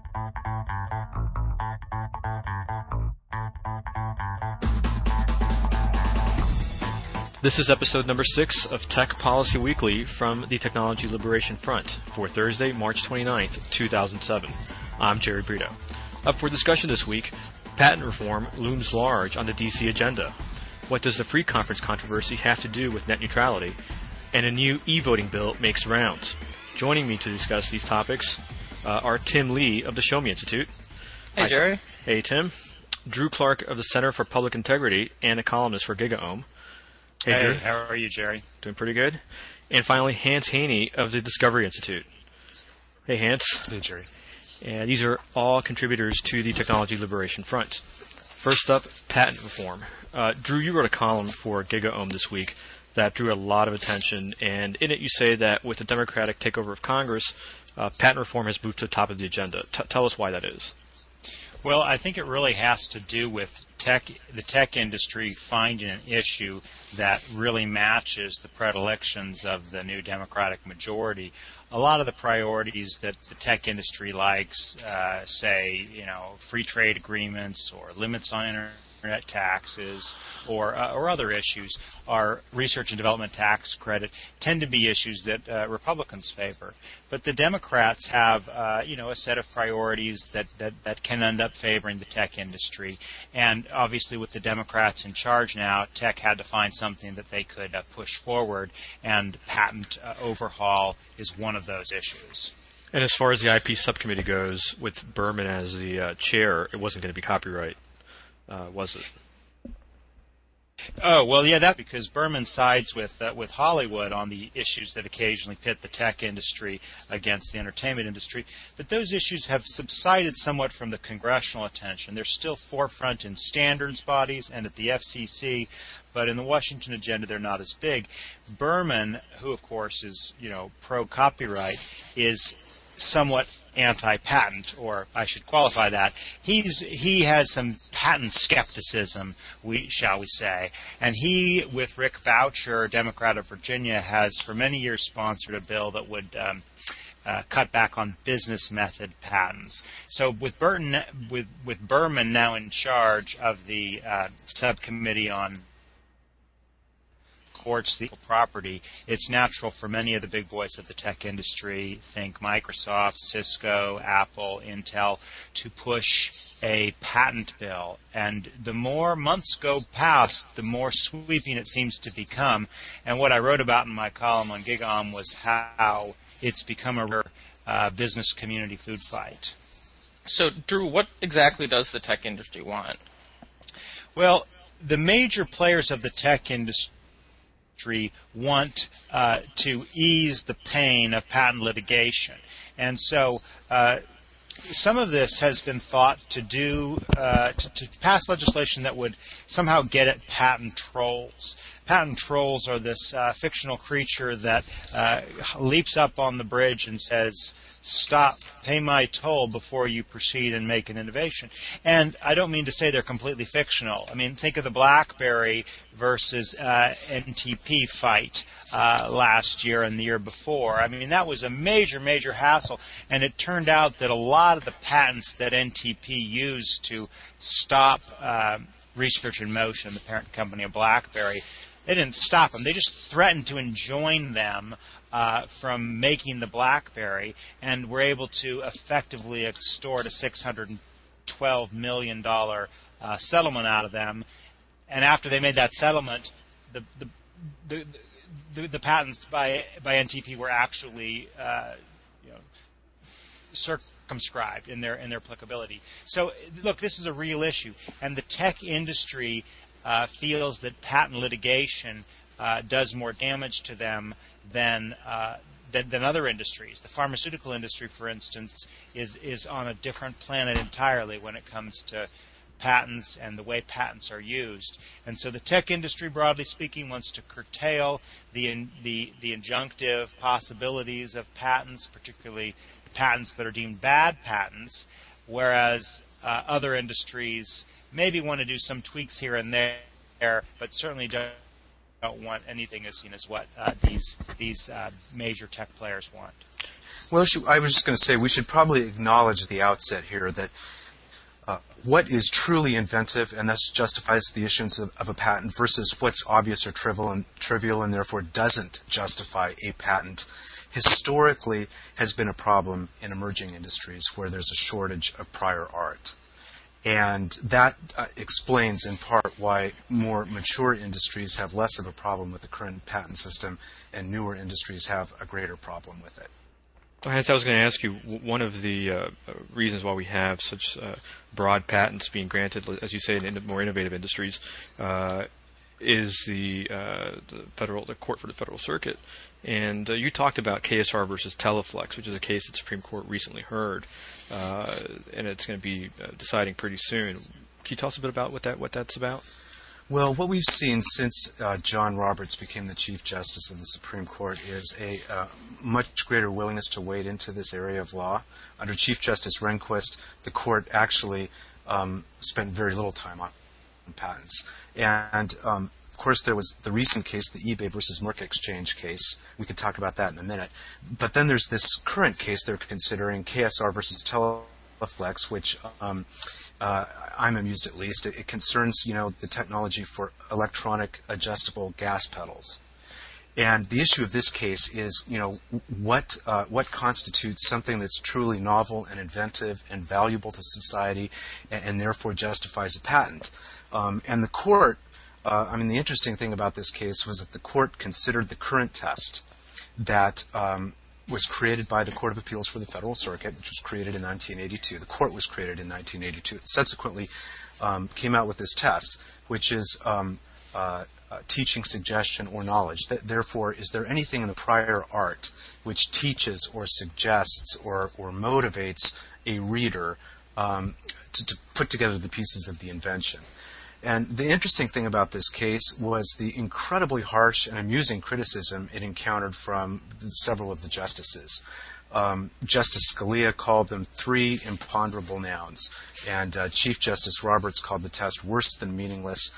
This is episode number 6 of Tech Policy Weekly from the Technology Liberation Front for Thursday, March 29th, 2007. I'm Jerry Brito. Up for discussion this week, patent reform looms large on the DC agenda. What does the free conference controversy have to do with net neutrality? And a new e-voting bill makes rounds. Joining me to discuss these topics are Tim Lee of the Show Me Institute. Hey, Jerry. Hey, Tim. Drew Clark of the Center for Public Integrity and a columnist for GigaOM. Hey, Drew. How are you, Jerry? Doing pretty good. And finally, Hans Haney of the Discovery Institute. Hey, Hans. Hey, Jerry. And these are all contributors to the Technology Liberation Front. First up, patent reform. Drew, you wrote a column for GigaOM this week that drew a lot of attention, and in it you say that with the Democratic takeover of Congress, patent reform has moved to the top of the agenda. Tell us why that is. Well, I think it really has to do with the tech industry finding an issue that really matches the predilections of the new Democratic majority. A lot of the priorities that the tech industry likes, say, free trade agreements or limits on internet taxes or other issues, are research and development tax credit, tend to be issues that Republicans favor. But the Democrats have, a set of priorities that can end up favoring the tech industry. And obviously with the Democrats in charge now, tech had to find something that they could push forward, and patent overhaul is one of those issues. And as far as the IP subcommittee goes, with Berman as the chair, it wasn't going to be copyright, was it? Oh, well, yeah, that's because Berman sides with Hollywood on the issues that occasionally pit the tech industry against the entertainment industry. But those issues have subsided somewhat from the congressional attention. They're still forefront in standards bodies and at the FCC, but in the Washington agenda, they're not as big. Berman, who, of course, is, pro-copyright, is somewhat anti-patent, or I should qualify that. He has some patent skepticism, shall we say, and he, with Rick Boucher, Democrat of Virginia, has for many years sponsored a bill that would cut back on business method patents. So with Berman now in charge of the subcommittee on courts the property, it's natural for many of the big boys of the tech industry, think Microsoft, Cisco, Apple, Intel, to push a patent bill. And the more months go past, the more sweeping it seems to become. And what I wrote about in my column on GigaOM was how it's become a business community food fight. So, Drew, what exactly does the tech industry want? Well, the major players of the tech industry want to ease the pain of patent litigation. And so some of this has been thought to do to pass legislation that would somehow get at patent trolls. Patent trolls are this fictional creature that leaps up on the bridge and says, "Stop, pay my toll before you proceed and make an innovation." And I don't mean to say they're completely fictional. I mean, think of the BlackBerry versus NTP fight last year and the year before. I mean, that was a major, major hassle. And it turned out that a lot of the patents that NTP used to stop Research in Motion, the parent company of BlackBerry, they didn't stop them. They just threatened to enjoin them from making the BlackBerry, and were able to effectively extort a $612 million settlement out of them. And after they made that settlement, the patents by NTP were actually circumscribed in their applicability. So, look, this is a real issue, and the tech industry feels that patent litigation does more damage to them than other industries. The pharmaceutical industry, for instance, is on a different planet entirely when it comes to patents and the way patents are used. And so the tech industry, broadly speaking, wants to curtail the injunctive possibilities of patents, particularly patents that are deemed bad patents, whereas other industries maybe want to do some tweaks here and there, but certainly don't want anything as seen as what these major tech players want. Well, I was just going to say we should probably acknowledge at the outset here that what is truly inventive and thus justifies the issuance of a patent versus what's obvious or trivial and therefore doesn't justify a patent historically has been a problem in emerging industries where there's a shortage of prior art. And that explains in part why more mature industries have less of a problem with the current patent system and newer industries have a greater problem with it. Well, Hans, I was going to ask you, one of the reasons why we have such broad patents being granted, as you say, in more innovative industries, is the Court for the Federal Circuit. And you talked about KSR versus Teleflex, which is a case that the Supreme Court recently heard, and it's going to be deciding pretty soon. Can you tell us a bit about what that's about? Well, what we've seen since John Roberts became the Chief Justice of the Supreme Court is a much greater willingness to wade into this area of law. Under Chief Justice Rehnquist, the court actually spent very little time on patents. And, of course, there was the recent case, the eBay versus Merck Exchange case. We could talk about that in a minute. But then there's this current case they're considering, KSR versus Teleflex, which I'm amused at least. It concerns, the technology for electronic adjustable gas pedals. And the issue of this case is, what constitutes something that's truly novel and inventive and valuable to society and therefore justifies a patent. And the court, the interesting thing about this case was that the court considered the current test that was created by the Court of Appeals for the Federal Circuit, which was created in 1982. The court was created in 1982. It subsequently came out with this test, which is teaching, suggestion, or knowledge. Therefore, is there anything in the prior art which teaches or suggests or motivates a reader to put together the pieces of the invention? And the interesting thing about this case was the incredibly harsh and amusing criticism it encountered from several of the justices. Justice Scalia called them three imponderable nouns, and Chief Justice Roberts called the test worse than meaningless,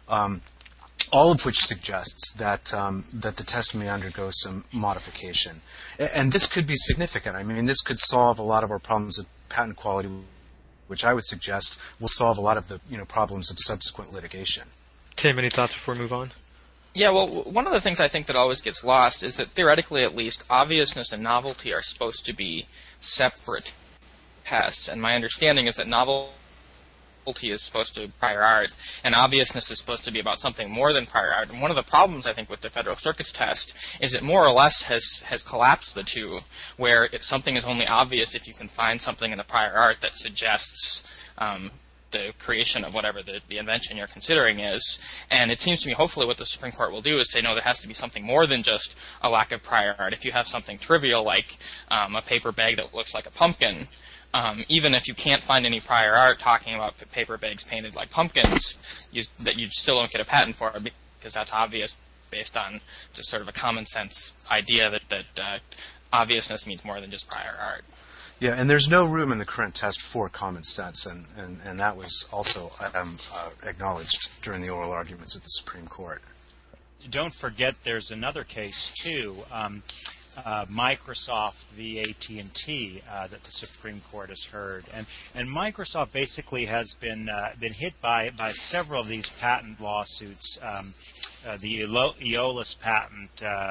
all of which suggests that the test may undergo some modification. And this could be significant. This could solve a lot of our problems of patent quality, which I would suggest will solve a lot of the problems of subsequent litigation. Tim, any thoughts before we move on? Yeah, well, one of the things I think that always gets lost is that theoretically, at least, obviousness and novelty are supposed to be separate tests. And my understanding is that novelty is supposed to be prior art, and obviousness is supposed to be about something more than prior art. And one of the problems, I think, with the Federal Circuit's test is it more or less has collapsed the two, where something is only obvious if you can find something in the prior art that suggests the creation of whatever the invention you're considering is. And it seems to me, hopefully, what the Supreme Court will do is say, no, there has to be something more than just a lack of prior art. If you have something trivial like a paper bag that looks like a pumpkin, even if you can't find any prior art talking about paper bags painted like pumpkins, that you still don't get a patent for it because that's obvious based on just sort of a common sense idea that obviousness means more than just prior art. Yeah, and there's no room in the current test for common sense, and that was also acknowledged during the oral arguments at the Supreme Court. Don't forget there's another case, too. Microsoft v. AT&T that the Supreme Court has heard, and Microsoft basically has been hit by several of these patent lawsuits. The Eolus patent,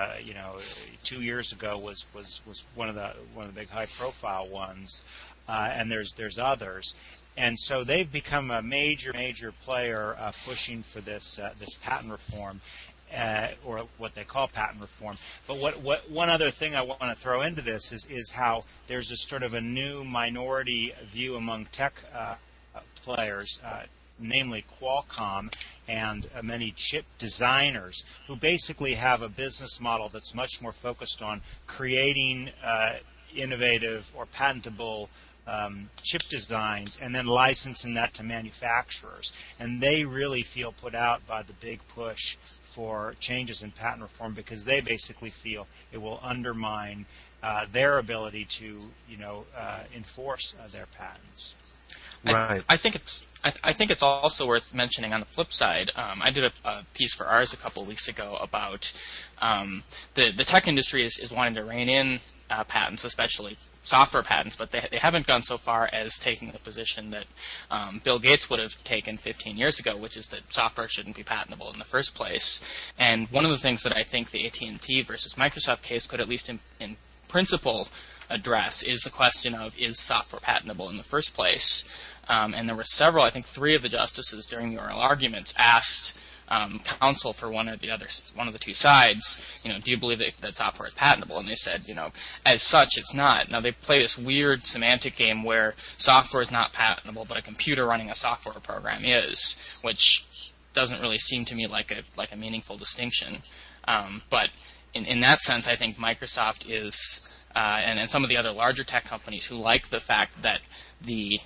2 years ago was one of the big high-profile ones, and there's others. And so they've become a major player pushing for this patent reform. Or what they call patent reform. But what one other thing I want to throw into this is how there's a sort of a new minority view among tech players, namely Qualcomm and many chip designers, who basically have a business model that's much more focused on creating innovative or patentable chip designs and then licensing that to manufacturers. And they really feel put out by the big push for changes in patent reform because they basically feel it will undermine their ability to, enforce their patents. Right. I think it's also worth mentioning on the flip side. I did a piece for ours a couple of weeks ago about the tech industry is wanting to rein in patents, especially software patents, but they haven't gone so far as taking the position that Bill Gates would have taken 15 years ago, which is that software shouldn't be patentable in the first place. And one of the things that I think the AT&T versus Microsoft case could at least in principle address is the question of, is software patentable in the first place? And there were several, I think 3 of the justices during the oral arguments asked counsel for one of the two sides, do you believe that software is patentable? And they said, as such, it's not. Now, they play this weird semantic game where software is not patentable, but a computer running a software program is, which doesn't really seem to me like a meaningful distinction. But in that sense, I think Microsoft is, and some of the other larger tech companies who like the fact that the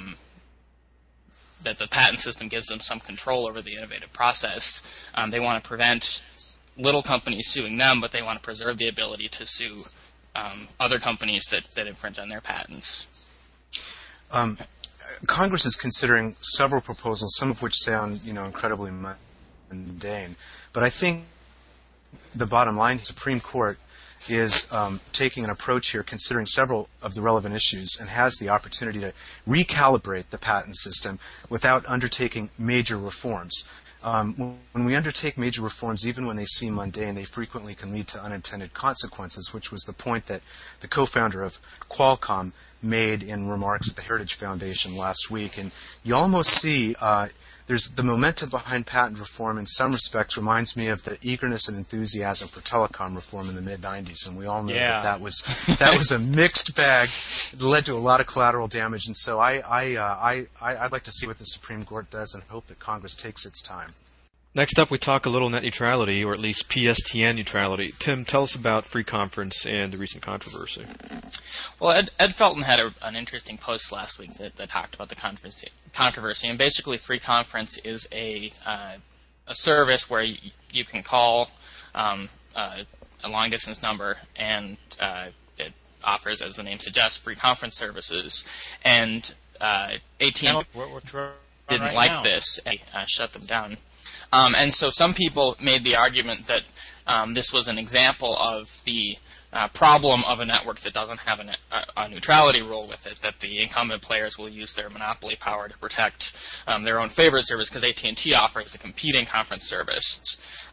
patent system gives them some control over the innovative process. They want to prevent little companies suing them, but they want to preserve the ability to sue other companies that infringe on their patents. Congress is considering several proposals, some of which sound, incredibly mundane. But I think the bottom line, the Supreme Court is taking an approach here, considering several of the relevant issues, and has the opportunity to recalibrate the patent system without undertaking major reforms. When we undertake major reforms, even when they seem mundane, they frequently can lead to unintended consequences, which was the point that the co-founder of Qualcomm made in remarks at the Heritage Foundation last week. And you almost see there's the momentum behind patent reform in some respects reminds me of the eagerness and enthusiasm for telecom reform in the mid-'90s, and we all know that was a mixed bag. It led to a lot of collateral damage, and so I'd like to see what the Supreme Court does and hope that Congress takes its time. Next up, we talk a little net neutrality, or at least PSTN neutrality. Tim, tell us about Free Conference and the recent controversy. Well, Ed Felton had an interesting post last week that talked about the controversy, and basically Free Conference is a service where you can call a long-distance number, and it offers, as the name suggests, free conference services. And AT&T didn't like this, and shut them down. And so some people made the argument that this was an example of the problem of a network that doesn't have a neutrality rule with it, that the incumbent players will use their monopoly power to protect their own favorite service because AT&T offers a competing conference service.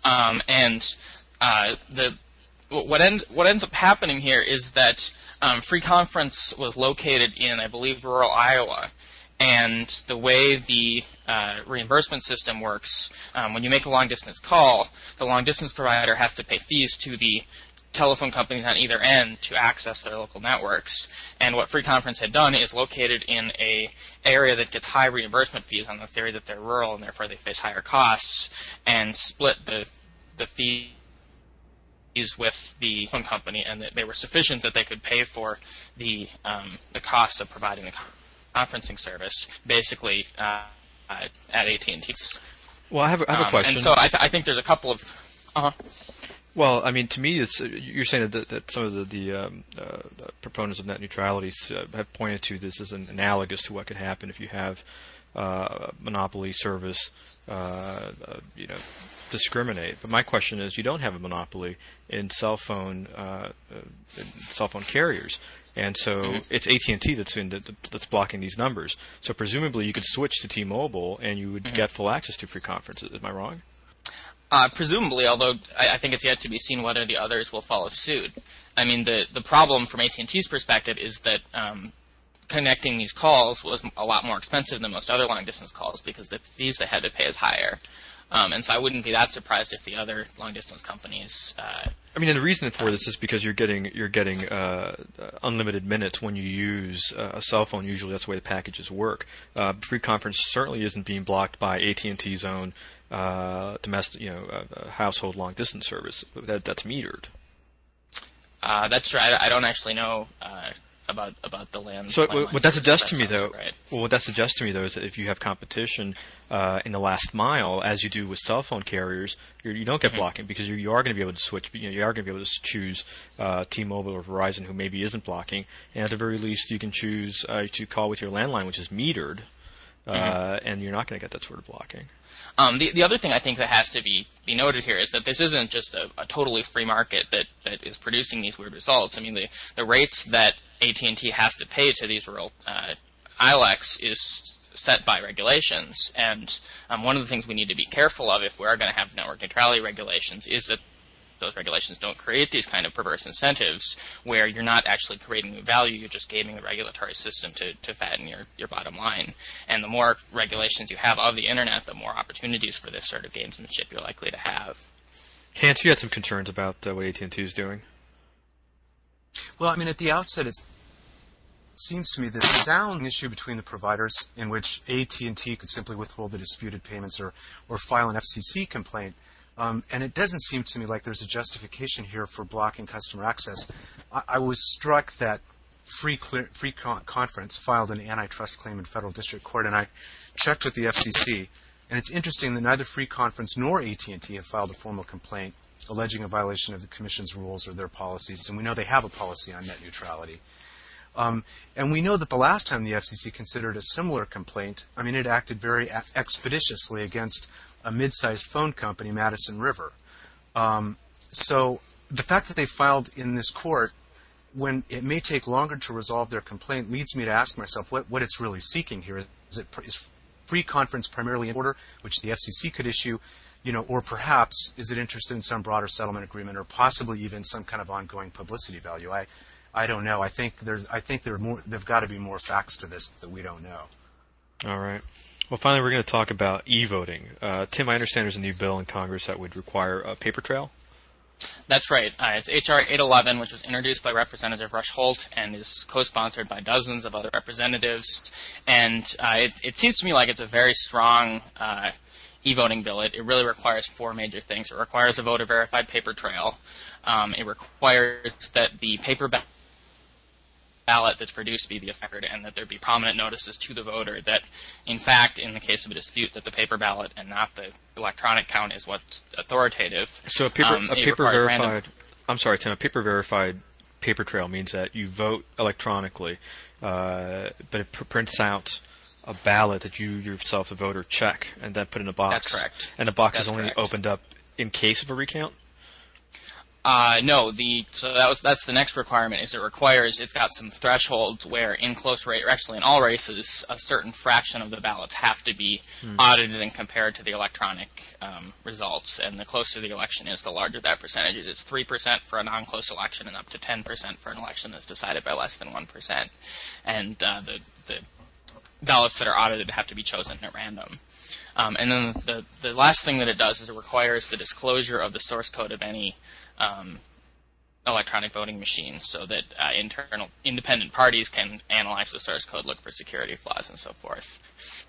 What ends up happening here is that Free Conference was located in, I believe, rural Iowa. And the way the reimbursement system works, when you make a long-distance call, the long-distance provider has to pay fees to the telephone companies on either end to access their local networks. And what Free Conference had done is located in an area that gets high reimbursement fees on the theory that they're rural and therefore they face higher costs, and split the fees with the phone company, and that they were sufficient that they could pay for the costs of providing the conferencing service, basically at AT&T. Well, I have a question. And so I think there's a couple of... Well, I mean, to me, you're saying that some of the proponents of net neutrality have pointed to this as an analogous to what could happen if you have monopoly service, discriminate. But my question is, you don't have a monopoly in cell phone carriers. And so it's AT&T that's blocking these numbers. So presumably you could switch to T-Mobile and you would get full access to Free Conference. Am I wrong? Presumably, although I think it's yet to be seen whether the others will follow suit. I mean, the problem from AT&T's perspective is that connecting these calls was a lot more expensive than most other long-distance calls because the fees they had to pay is higher. And so I wouldn't be that surprised if the other long-distance companies... I mean, and the reason for this is because you're getting unlimited minutes when you use a cell phone. Usually, that's the way the packages work. Free Conference certainly isn't being blocked by AT&T's own domestic, household long-distance service. That's metered. That's true. I don't actually know about the land. So what that suggests to me, though, right. Well, what that suggests to me, though, is that if you have competition in the last mile, as you do with cell phone carriers, you don't get blocking because you are going to be able to switch. You are going to be able to choose T-Mobile or Verizon, who maybe isn't blocking, and at the very least, you can choose to call with your landline, which is metered. and you're not going to get that sort of blocking. The other thing I think that has to be noted here is that this isn't just a totally free market that is producing these weird results. I mean, the rates that AT&T has to pay to these rural ILECs is set by regulations, and one of the things we need to be careful of if we are going to have network neutrality regulations is that those regulations don't create these kind of perverse incentives where you're not actually creating new value, you're just gaming the regulatory system to fatten your bottom line. And the more regulations you have of the internet, the more opportunities for this sort of gamesmanship you're likely to have. Hans, you had some concerns about what AT&T is doing. Well, I mean, at the outset, it seems to me this sound issue between the providers in which AT&T could simply withhold the disputed payments or file an FCC complaint. And it doesn't seem to me like there's a justification here for blocking customer access. I was struck that Free Conference filed an antitrust claim in federal district court, and I checked with the FCC. And it's interesting that neither Free Conference nor AT&T have filed a formal complaint alleging a violation of the Commission's rules or their policies. And we know they have a policy on net neutrality. And we know that the last time the FCC considered a similar complaint, I mean, it acted very expeditiously against a mid-sized phone company, Madison River. So the fact that they filed in this court when it may take longer to resolve their complaint leads me to ask myself what it's really seeking here. Is Free Conference primarily in order, which the FCC could issue, or perhaps is it interested in some broader settlement agreement or possibly even some kind of ongoing publicity value? I don't know. I think there've got to be more facts to this that we don't know. All right. Well, finally, we're going to talk about e-voting. Tim, I understand there's a new bill in Congress that would require a paper trail. That's right. It's H.R. 811, which was introduced by Representative Rush Holt and is co-sponsored by dozens of other representatives. And it seems to me like it's a very strong e-voting bill. It really requires four major things. It requires a voter-verified paper trail. It requires that the paper ballot that's produced be the record, and that there be prominent notices to the voter that, in fact, in the case of a dispute, that the paper ballot and not the electronic count is what's authoritative. So a paper verified. I'm sorry, Tim. A paper verified paper trail means that you vote electronically, but it prints out a ballot that you yourself, the voter, check and then put in a box. That's correct. And the box That's is only correct. opened up in case of a recount. No, that's the next requirement. It's got some thresholds where in close race, or actually in all races, a certain fraction of the ballots have to be audited and compared to the electronic results. And the closer the election is, the larger that percentage is. It's 3% for a non-close election and up to 10% for an election that's decided by less than 1%. And the ballots that are audited have to be chosen at random. And then the last thing that it does is it requires the disclosure of the source code of any electronic voting machine, so that internal independent parties can analyze the source code, look for security flaws, and so forth.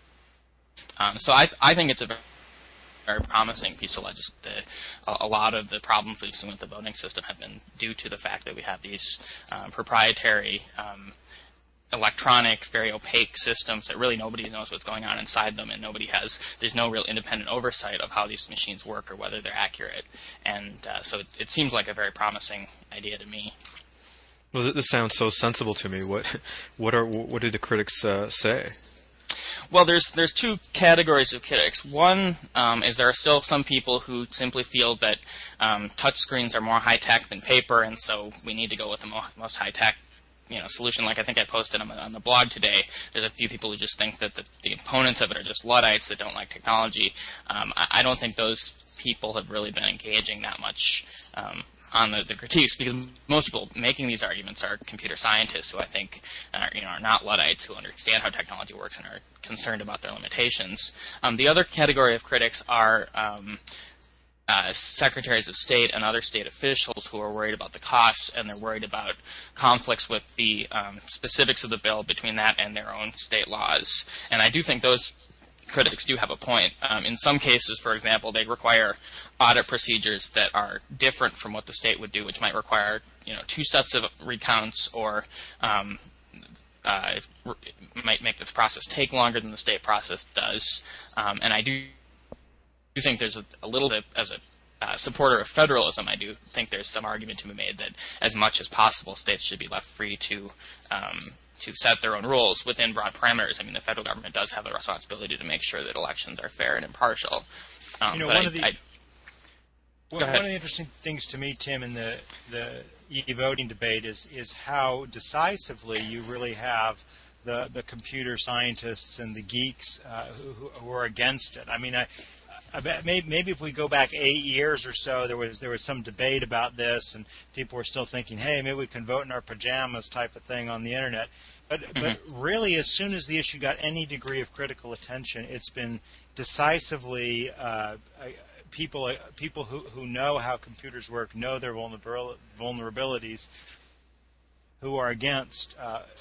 So I think it's a very promising piece of legislation. A lot of the problems we've seen with the voting system have been due to the fact that we have these proprietary electronic, very opaque systems that really nobody knows what's going on inside them, and there's no real independent oversight of how these machines work or whether they're accurate. And so it seems like a very promising idea to me. Well, this sounds so sensible to me. What did the critics say? Well, there's two categories of critics. One is there are still some people who simply feel that touchscreens are more high-tech than paper, and so we need to go with the most high-tech solution. Like I think I posted on the blog today, there's a few people who just think that the opponents of it are just Luddites that don't like technology. I don't think those people have really been engaging that much on the critiques, because most people making these arguments are computer scientists who I think are not Luddites, who understand how technology works and are concerned about their limitations. The other category of critics are secretaries of state and other state officials who are worried about the costs, and they're worried about conflicts with the specifics of the bill between that and their own state laws. And I do think those critics do have a point. In some cases, for example, they require audit procedures that are different from what the state would do, which might require two sets of recounts, or might make this process take longer than the state process does. And I do think there's a little bit, as a supporter of federalism, I do think there's some argument to be made that as much as possible states should be left free to set their own rules within broad parameters. I mean, the federal government does have the responsibility to make sure that elections are fair and impartial. One of the interesting things to me, Tim, in the e-voting debate is how decisively you really have the computer scientists and the geeks who are against it. I mean, I bet maybe if we go back 8 years or so, there was some debate about this, and people were still thinking, hey, maybe we can vote in our pajamas type of thing on the internet. But really, as soon as the issue got any degree of critical attention, it's been decisively people who know how computers work, know their vulnerabilities, who are against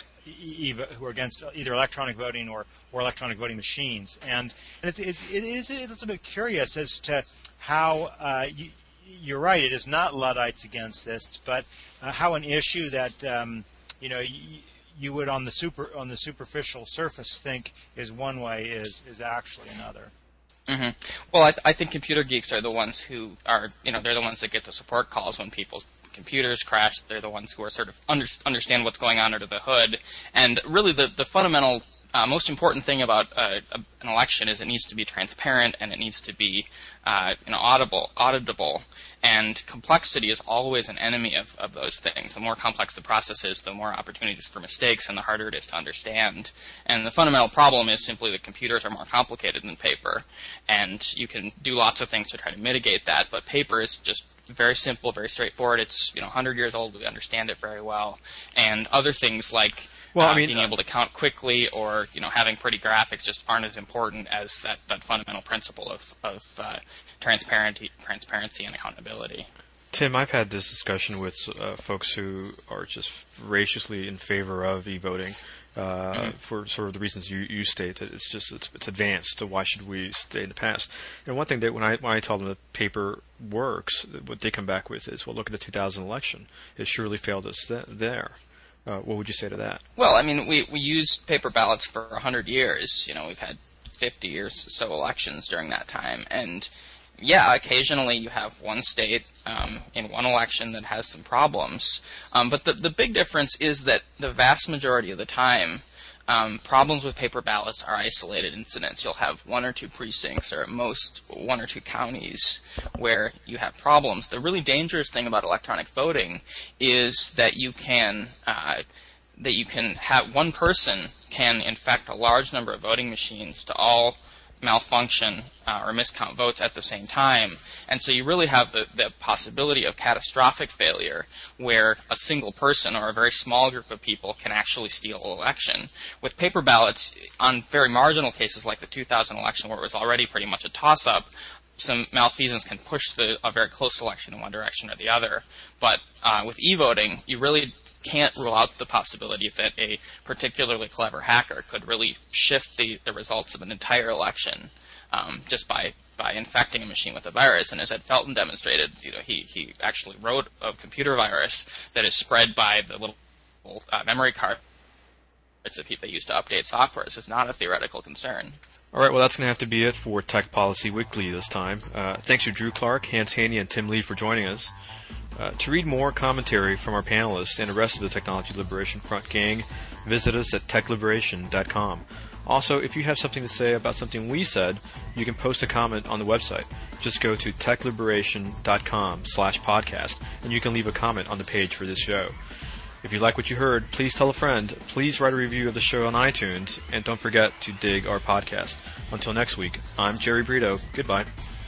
either electronic voting or electronic voting machines, and it is a little bit curious as to how you're right. It is not Luddites against this, but how an issue that you would on the superficial surface think is one way is actually another. Mm-hmm. Well, I think computer geeks are the ones who are, they're the ones that get the support calls when people's computers crash. They're the ones who are sort of understand what's going on under the hood. And really the fundamental, most important thing about an election is it needs to be transparent and it needs to be auditable. And complexity is always an enemy of those things. The more complex the process is, the more opportunities for mistakes and the harder it is to understand. And the fundamental problem is simply that computers are more complicated than paper. And you can do lots of things to try to mitigate that, but paper is just very simple, very straightforward. It's 100 years old. We understand it very well. And other things like being able to count quickly or having pretty graphics just aren't as important as that fundamental principle of transparency and accountability. Tim, I've had this discussion with folks who are just voraciously in favor of e-voting for sort of the reasons you state. It's advanced. So why should we stay in the past? And one thing that when I tell them that paper works, what they come back with is, well, look at the 2000 election. It surely failed us there. What would you say to that? Well, I mean, we used paper ballots for 100 years. We've had 50 or so elections during that time, and yeah, occasionally you have one state in one election that has some problems. But the big difference is that the vast majority of the time, problems with paper ballots are isolated incidents. You'll have one or two precincts, or at most one or two counties, where you have problems. The really dangerous thing about electronic voting is that you can have one person can infect a large number of voting machines to all malfunction or miscount votes at the same time. And so you really have the possibility of catastrophic failure where a single person or a very small group of people can actually steal an election. With paper ballots, on very marginal cases like the 2000 election where it was already pretty much a toss-up, some malfeasance can push a very close election in one direction or the other. But with e-voting, you really can't rule out the possibility that a particularly clever hacker could really shift the results of an entire election just by infecting a machine with a virus. And as Ed Felton demonstrated, he actually wrote a computer virus that is spread by the little memory cards that they use to update software. This is not a theoretical concern. All right, well, that's going to have to be it for Tech Policy Weekly this time. Thanks to Drew Clark, Hans Haney, and Tim Lee for joining us. To read more commentary from our panelists and the rest of the Technology Liberation Front gang, visit us at techliberation.com. Also, if you have something to say about something we said, you can post a comment on the website. Just go to techliberation.com/podcast, and you can leave a comment on the page for this show. If you like what you heard, please tell a friend, please write a review of the show on iTunes, and don't forget to dig our podcast. Until next week, I'm Jerry Brito. Goodbye.